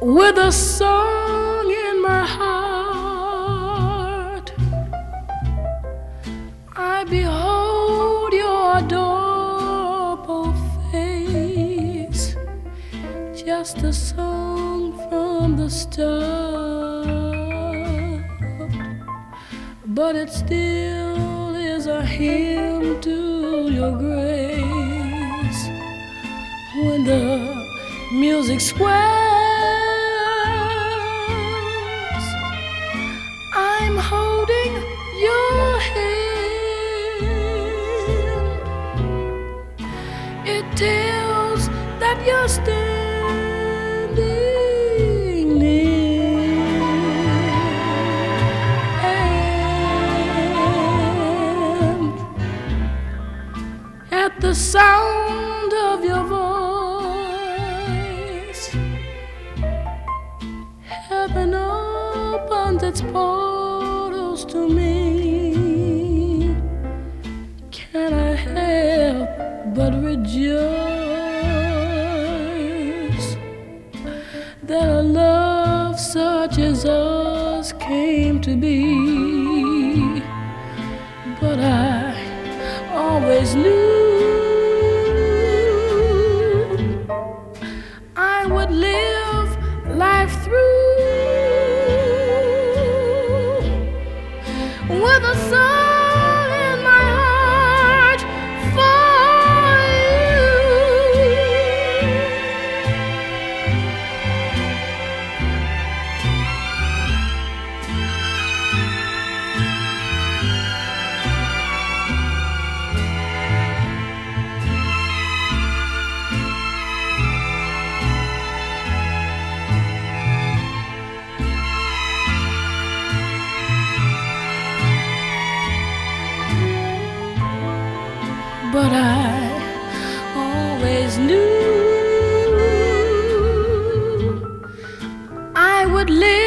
with a song in my heart. I behold your adorable face, just a song from the start, but it still is a hymn to your grace. When the music swells, I'm holding your hand. It tells that you're standing near, and at the sound of your voice, heaven opens its portals to me. Can I help but rejoice that a love such as ours came to be? But I always knew I would live life through with a song in my heart for but I always knew I would live